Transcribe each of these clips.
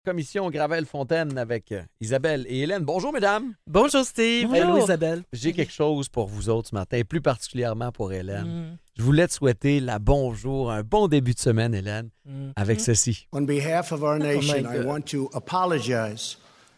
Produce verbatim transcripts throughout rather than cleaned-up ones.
Commission Gravel-Fontaine avec Isabelle et Hélène. Bonjour, mesdames. Bonjour, Steve. Bonjour. Hello, Isabelle. J'ai quelque chose pour vous autres ce matin, et plus particulièrement pour Hélène. Mm. Je voulais te souhaiter la bonjour, un bon début de semaine, Hélène, Mm. avec Mm. ceci. On behalf of our nation, my I God. want to apologize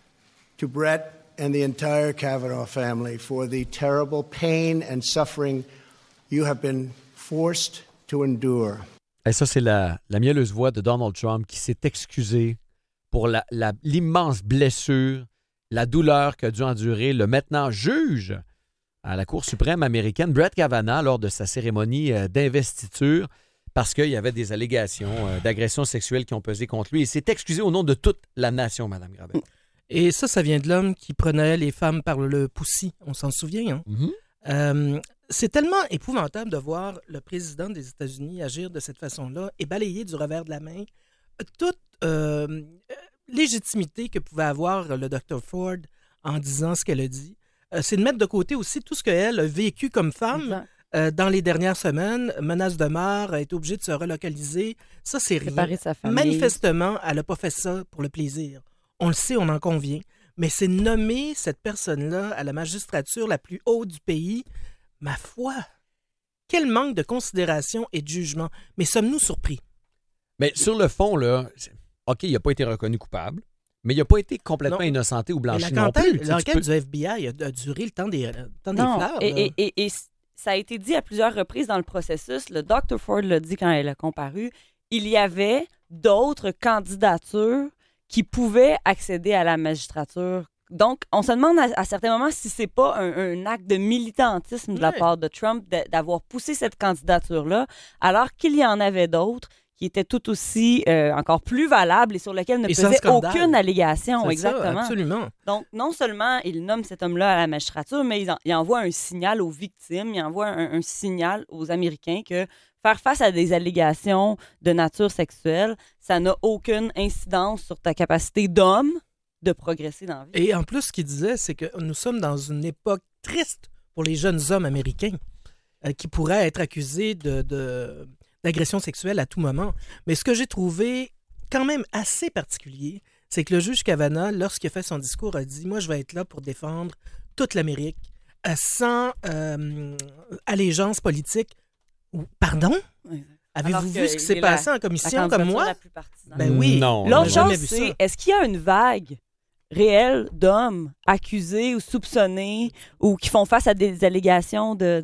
to Brett and the entire Kavanaugh family for the terrible pain and suffering you have been forced to endure. Et ça, c'est la, la mielleuse voix de Donald Trump qui s'est excusé pour la, la- l'immense blessure, la douleur qu'a dû endurer le maintenant juge à la Cour suprême américaine, Brett Kavanaugh, lors de sa cérémonie euh, d'investiture, parce qu'il y avait des allégations euh, d'agression sexuelle qui ont pesé contre lui. Il s'est excusé au nom de toute la nation, Mme Gravel. Et ça, ça vient de l'homme qui prenait les femmes par le poussi. On s'en souvient, hein? Mhm. Euh, c'est tellement épouvantable de voir le président des États-Unis agir de cette façon-là et balayer du revers de la main toute euh, légitimité que pouvait avoir le docteur Ford en disant ce qu'elle a dit. Euh, c'est de mettre de côté aussi tout ce qu'elle a vécu comme femme Exact. euh, dans les dernières semaines. Menace de mort, a été obligée de se relocaliser. Ça, c'est rien. Séparer sa famille. Manifestement, elle n'a pas fait ça pour le plaisir. On le sait, on en convient. Mais c'est nommer cette personne-là à la magistrature la plus haute du pays. Ma foi, quel manque de considération et de jugement. Mais sommes-nous surpris? Mais sur le fond, là, c'est- OK, il n'a pas été reconnu coupable, mais il n'a pas été complètement Non. innocenté ou Mais blanchi la non cantate- plus. Tu sais, tu L'enquête peux- du F B I a, a duré le temps des, le temps des Non, fleurs. et, là. et, et, et ça a été dit à plusieurs reprises dans le processus. Le docteur Ford l'a dit quand elle a comparu. Il y avait d'autres candidatures qui pouvaient accéder à la magistrature. Donc, on se demande à, à certains moments si c'est pas un, un acte de militantisme de la Ouais. part de Trump de- d'avoir poussé cette candidature-là, alors qu'il y en avait d'autres qui étaient tout aussi, euh, encore plus valables et sur lesquelles ne Et sans pesait scandale. aucune allégation. C'est ça, Exactement. absolument. Donc, non seulement il nomme cet homme-là à la magistrature, mais il, en- il envoie un signal aux victimes, il envoie un, un signal aux Américains que faire face à des allégations de nature sexuelle, ça n'a aucune incidence sur ta capacité d'homme de progresser dans la vie. Et en plus, ce qu'il disait, c'est que nous sommes dans une époque triste pour les jeunes hommes américains euh, qui pourraient être accusés de, de- d'agression sexuelle à tout moment. Mais ce que j'ai trouvé quand même assez particulier, c'est que le juge Kavanaugh, lorsqu'il a fait son discours, a dit « Moi, je vais être là pour défendre toute l'Amérique euh, sans euh, allégeance politique. » Pardon? Ouais. Avez-vous Alors vu que ce qui il s'est est passé en la commission comme candidature moi? la plus partisane. Ben oui. Non. On L'autre n'a jamais chose, vu ça. c'est est-ce qu'il y a une vague réelle d'hommes accusés ou soupçonnés ou qui font face à des allégations de,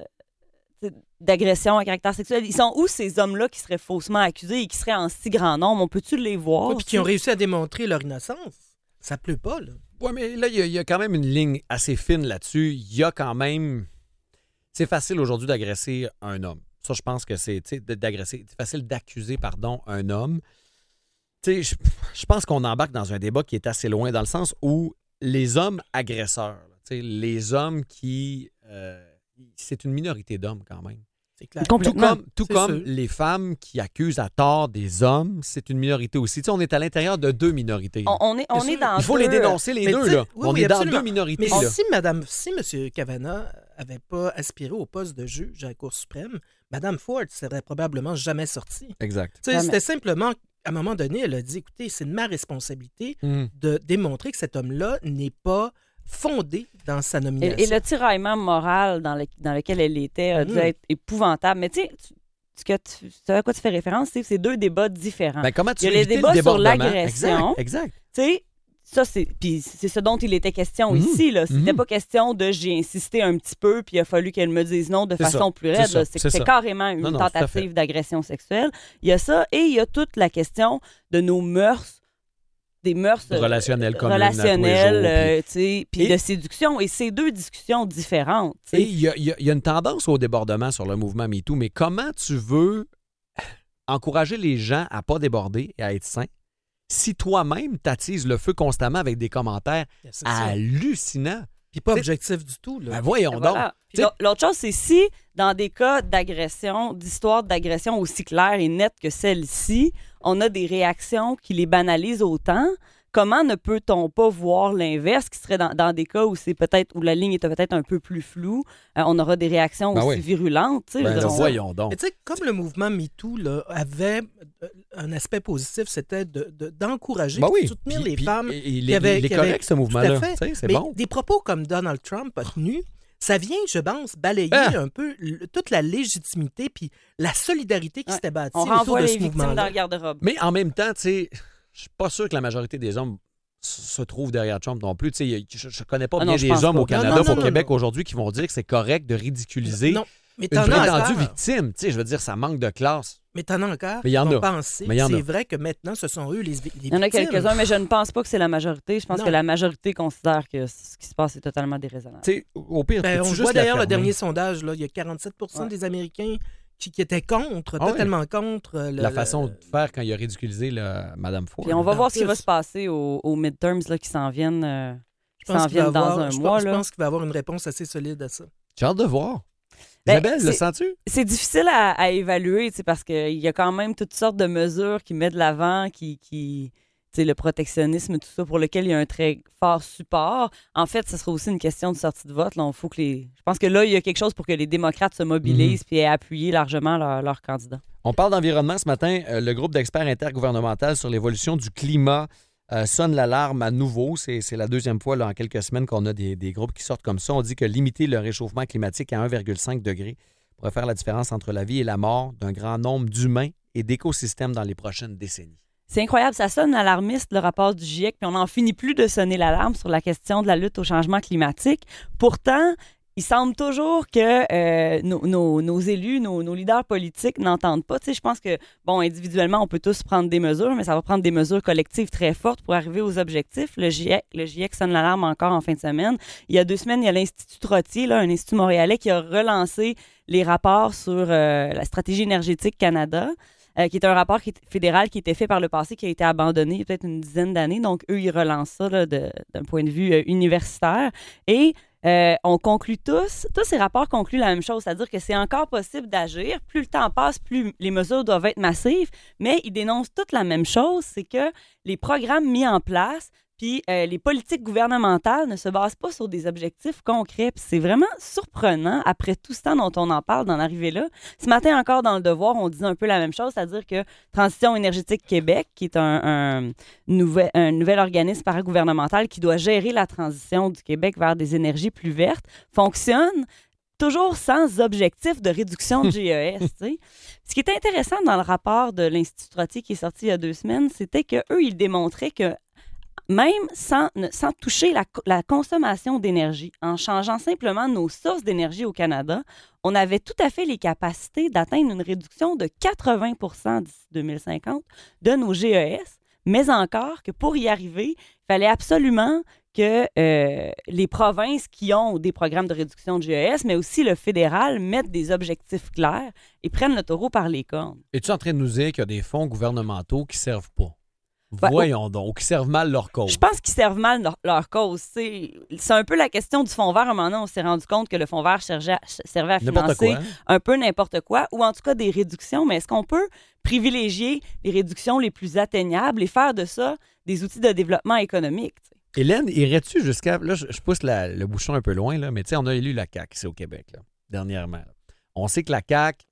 de- d'agression à caractère sexuel? Ils sont où ces hommes-là qui seraient faussement accusés et qui seraient en si grand nombre? On peut-tu les voir? Ouais, puis qui ont réussi à démontrer leur innocence. Ça pleut pas, là. Oui, mais là, il y, a- il y a quand même une ligne assez fine là-dessus. Il y a quand même... C'est facile aujourd'hui d'agresser un homme. Ça, je pense que c'est, tu sais, d- d'agresser... C'est facile d'accuser, pardon, un homme. Tu sais, je, je pense qu'on embarque dans un débat qui est assez loin, dans le sens où les hommes agresseurs, là, tu sais, les hommes qui... euh, c'est une minorité d'hommes, quand même. C'est clair. Tout Complètement. comme, tout C'est comme sûr. les femmes qui accusent à tort des hommes, c'est une minorité aussi. Tu sais, on est à l'intérieur de deux minorités. On, on est, on Bien est sûr. dans Il faut les deux- dénoncer, les Mais deux, tu sais, là. oui, on oui, est dans absolument. deux minorités, Mais là. si Madame, si M. Kavanaugh avait pas aspiré au poste de juge à la Cour suprême, Madame Ford serait probablement jamais sortie. Exact. Tu sais, Jamais. c'était simplement, à un moment donné, elle a dit, écoutez, c'est de ma responsabilité Mhm. de démontrer que cet homme-là n'est pas fondé dans sa nomination. Et, et le tiraillement moral dans, le- dans lequel elle était a dû Mhm. être épouvantable. Mais tu sais, tu- ce que tu, tu sais à quoi tu fais référence, c'est c'est deux débats différents. Ben, comment tu Il y a veux les éviter débats le sur débordement? l'agression. Exact, exact. Tu sais, ça, c'est puis c'est ce dont il était question Mhm. ici. Là. C'était Mhm. pas question de j'ai insisté un petit peu, puis il a fallu qu'elle me dise non de C'est façon ça, plus c'est raide. ça, là. C'est c'est c'est ça. carrément une Non, non, tout à fait. tentative d'agression sexuelle. Il y a ça, et il y a toute la question de nos mœurs, des mœurs euh, Relationnelles communes relationnelles, à tous les jours, euh, tu sais, puis Et- de séduction. Et c'est deux discussions différentes. tu Et sais. il y a, il y a- il y a une tendance au débordement sur le mouvement MeToo, mais comment tu veux encourager les gens à pas déborder et à être sains si toi-même t'attises le feu constamment avec des commentaires C'est ça. hallucinants? Puis pas c'est- objectif du tout. Là. Ben voyons donc. Voilà. Puis Tu sais- l'au- L'autre chose, c'est si, dans des cas d'agression, d'histoire d'agression aussi claires et nettes que celle-ci, on a des réactions qui les banalisent autant, comment ne peut-on pas voir l'inverse, qui serait dans, dans des cas où c'est peut-être où la ligne est peut-être un peu plus floue, euh, on aura des réactions Ben aussi oui. virulentes. tu sais, Ben, je veux là, dire, on- voyons donc. Mais tu sais, comme le mouvement MeToo là, avait euh, un aspect positif, c'était de, de- d'encourager, Ben de oui. soutenir Puis- les puis, femmes. Il, il qui est- avaient- il est qui avaient- correct, ce Tout à mouvement-là. fait. Tu sais, C'est Mais bon. des propos comme Donald Trump a tenus, ça vient, je pense, balayer Ah! un peu le- toute la légitimité puis la solidarité qui Ouais. s'était bâtie on autour renvoie de les ce victimes dans mouvement-là. le garde-robe. Mais en même temps, tu sais, je suis pas sûr que la majorité des hommes s- se trouvent derrière Trump non plus. Tu sais, il y a- je, je connais pas Ah bien non, je des pense hommes pas. au Non, Canada, non, non, au non, Québec non. aujourd'hui qui vont dire que c'est correct de ridiculiser Non, mais une t'en as prétendue encore. victime. Tu sais, je veux dire, ça manque de classe. Mais t'en as encore. Mais il y en qui a. vont penser Mais il y en que a. c'est vrai que maintenant, ce sont eux les, les Il y en a victimes. quelques-uns, mais je ne pense pas que c'est la majorité. Je pense Non. que la majorité considère que ce qui se passe est totalement déraisonnable. Tu sais, au pire, Ben, peux-tu on juste voit la d'ailleurs le fermer? dernier sondage, là, il y a quarante-sept pour cent Ouais. des Américains qui, qui étaient contre, Ah ouais. totalement contre. euh, le- La le- façon de faire quand il a ridiculisé le, Madame Ford. Puis on va En voir ce qui plus. va se passer aux, aux midterms là, qui s'en viennent, euh, qui je pense s'en qu'il va viennent dans avoir- un je mois. pense, je là. pense qu'il va avoir une réponse assez solide à ça. J'ai hâte de voir. Ben, Isabelle, le c'est- sens-tu? C'est difficile à, à évaluer, tu sais, parce qu'il y a quand même toutes sortes de mesures qui mettent de l'avant, qui, qui tu sais, le protectionnisme, tout ça, pour lequel il y a un très fort support. En fait, ce sera aussi une question de sortie de vote. Là. On faut que les... Je pense que là, il y a quelque chose pour que les démocrates se mobilisent puis aient appuyé largement leur, leur candidat. On parle d'environnement ce matin. Euh, le groupe d'experts intergouvernemental sur l'évolution du climat euh, sonne l'alarme à nouveau. C'est, c'est la deuxième fois là, en quelques semaines qu'on a des, des groupes qui sortent comme ça. On dit que limiter le réchauffement climatique à un virgule cinq degré pourrait faire la différence entre la vie et la mort d'un grand nombre d'humains et d'écosystèmes dans les prochaines décennies. C'est incroyable, ça sonne alarmiste, le rapport du GIEC, puis on n'en finit plus de sonner l'alarme sur la question de la lutte au changement climatique. Pourtant, il semble toujours que euh, nos, nos- nos élus, nos, nos leaders politiques n'entendent pas. Tu sais, je pense que, bon, individuellement, on peut tous prendre des mesures, mais ça va prendre des mesures collectives très fortes pour arriver aux objectifs. Le GIEC, le GIEC sonne l'alarme encore en fin de semaine. Il y a deux semaines, il y a l'Institut Trottier, là, un institut montréalais, qui a relancé les rapports sur euh, la stratégie énergétique Canada. Euh, qui est un rapport qui est fédéral qui était fait par le passé, qui a été abandonné il y a peut-être une dizaine d'années. Donc, eux, ils relancent ça là, de- d'un point de vue euh, universitaire. Et euh, on conclut tous, tous ces rapports concluent la même chose, c'est-à-dire que c'est encore possible d'agir. Plus le temps passe, plus les mesures doivent être massives, mais ils dénoncent toutes la même chose, c'est que les programmes mis en place puis euh, les politiques gouvernementales ne se basent pas sur des objectifs concrets. Puis c'est vraiment surprenant, après tout ce temps dont on en parle, d'en arriver là. Ce matin encore, dans Le Devoir, on disait un peu la même chose, c'est-à-dire que Transition énergétique Québec, qui est un, un, nouvel, un nouvel organisme paragouvernemental qui doit gérer la transition du Québec vers des énergies plus vertes, fonctionne toujours sans objectif de réduction de G E S. tu sais. Ce qui est intéressant dans le rapport de l'Institut Trottier qui est sorti il y a deux semaines, c'était qu'eux, ils démontraient que même sans, ne- sans toucher la, co- la consommation d'énergie, en changeant simplement nos sources d'énergie au Canada, on avait tout à fait les capacités d'atteindre une réduction de quatre-vingts pour cent d'ici deux mille cinquante de nos G E S, mais encore que pour y arriver, il fallait absolument que euh, les provinces qui ont des programmes de réduction de G E S, mais aussi le fédéral, mettent des objectifs clairs et prennent le taureau par les cornes. Es-tu en train de nous dire qu'il y a des fonds gouvernementaux qui servent pas? Ben, Voyons donc, ou qui servent mal leur cause. Je pense qu'ils servent mal leur, leur cause. C'est, c'est un peu la question du fonds vert. À un moment donné, on s'est rendu compte que le fonds vert servait à, servait à N'importe financer quoi. un peu n'importe quoi, ou en tout cas des réductions. Mais est-ce qu'on peut privilégier les réductions les plus atteignables et faire de ça des outils de développement économique? tu sais? Hélène, irais-tu jusqu'à... Là, je, je pousse la- le bouchon un peu loin, là, mais tu sais, on a élu la C A Q ici au Québec, là, dernièrement. là. On sait que la C A Q...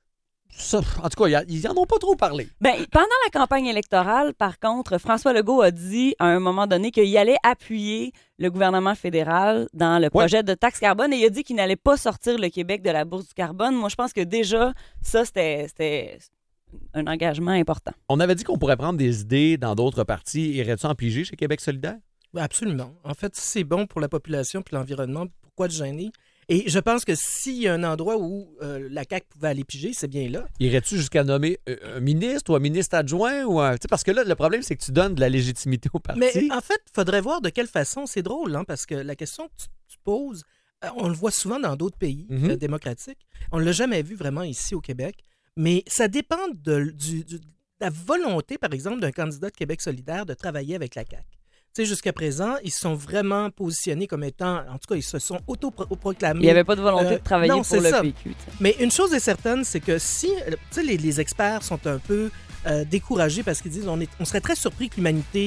ça, en tout cas, y a- ils n'en ont pas trop parlé. Ben, pendant la campagne électorale, par contre, François Legault a dit à un moment donné qu'il allait appuyer le gouvernement fédéral dans le projet de taxe carbone et il a dit qu'il n'allait pas sortir le Québec de la bourse du carbone. Moi, je pense que déjà, ça, c'était, c'était un engagement important. On avait dit qu'on pourrait prendre des idées dans d'autres partis. Irais-tu en piger chez Québec solidaire? Ben, absolument. En fait, si c'est bon pour la population et l'environnement, pourquoi te gêner? Et je pense que s'il y a un endroit où euh, la C A Q pouvait aller piger, c'est bien là. Irais-tu jusqu'à nommer euh, un ministre ou un ministre adjoint? Ou un... tu sais, parce que là, le problème, c'est que tu donnes de la légitimité au parti. Mais en fait, il faudrait voir de quelle façon. C'est drôle, hein, parce que la question que tu, tu poses, euh, on le voit souvent dans d'autres pays Mhm. euh, démocratiques. On ne l'a jamais vu vraiment ici au Québec. Mais ça dépend de, du- du- de la volonté, par exemple, d'un candidat de Québec solidaire de travailler avec la C A Q. Tu sais, jusqu'à présent, ils se sont vraiment positionnés comme étant, en tout cas, ils se sont autoproclamés. Il n'y avait pas de volonté Euh, de travailler non, pour c'est le ça. P Q. tu sais. Mais une chose est certaine, c'est que si euh, tu sais, les, les experts sont un peu euh, découragés parce qu'ils disent on, est, on serait très surpris que l'humanité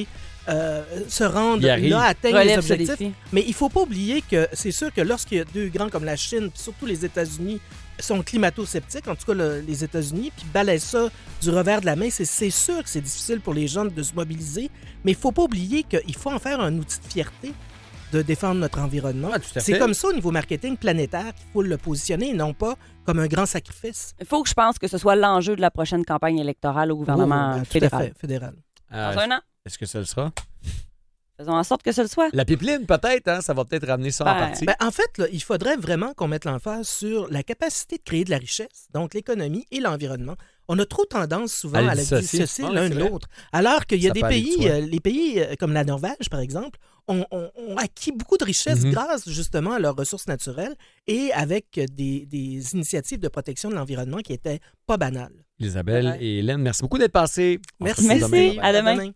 euh, se rendre Il arrive. là, atteindre les Relève ce objectifs. défi. Mais il ne faut pas oublier que c'est sûr que lorsqu'il y a deux grands comme la Chine, puis surtout les États-Unis, sont climato-sceptiques, en tout cas le- les États-Unis, puis balayent ça du revers de la main, c'est, c'est sûr que c'est difficile pour les jeunes de se mobiliser, mais il ne faut pas oublier qu'il faut en faire un outil de fierté de défendre notre environnement. Ouais, tout à c'est fait. comme ça au niveau marketing planétaire qu'il faut le positionner, et non pas comme un grand sacrifice. Il faut que je pense que ce soit l'enjeu de la prochaine campagne électorale au gouvernement Oh, ben, tout à fédéral. fait, fédéral. Euh, Dans un an. Est-ce que ça le sera? Faisons en sorte que ce le soit. La pipeline, peut-être, hein? Ça va peut-être ramener ça en Ben, partie. Ben, en fait, là, il faudrait vraiment qu'on mette l'emphase sur la capacité de créer de la richesse, donc l'économie et l'environnement. On a trop tendance souvent À le à, la dissocier. dissocier Ouais, l'un c'est de vrai. l'autre. Alors qu'il y a Ça des peut aller de pays, soi. euh, les pays euh, comme la Norvège, par exemple, ont, ont- ont acquis beaucoup de richesses Mhm. grâce justement à leurs ressources naturelles et avec des, des initiatives de protection de l'environnement qui étaient pas banales. Isabelle Ouais. et Hélène, merci beaucoup d'être passées. On se Merci. retrouve Merci. demain. À demain.